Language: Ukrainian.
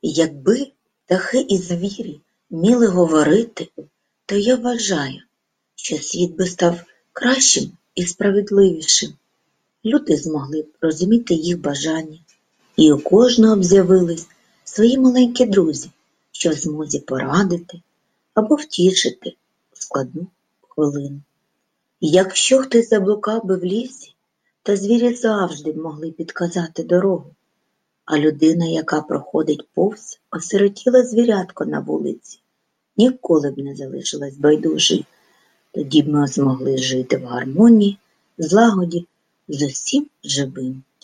Якби птахи і звірі вміли говорити, то я вважаю, що світ би став кращим і справедливішим. Люди змогли б розуміти їх бажання, і у кожного б з'явились свої маленькі друзі, що в змозі порадити або втішити у складну хвилину. І якщо хтось заблукав би в лісі, то звірі завжди б могли підказати дорогу, а людина, яка проходить повз осиротіле звірятко на вулиці, ніколи б не залишилась байдужою. Тоді б ми змогли жити в гармонії, злагоді з усім живим.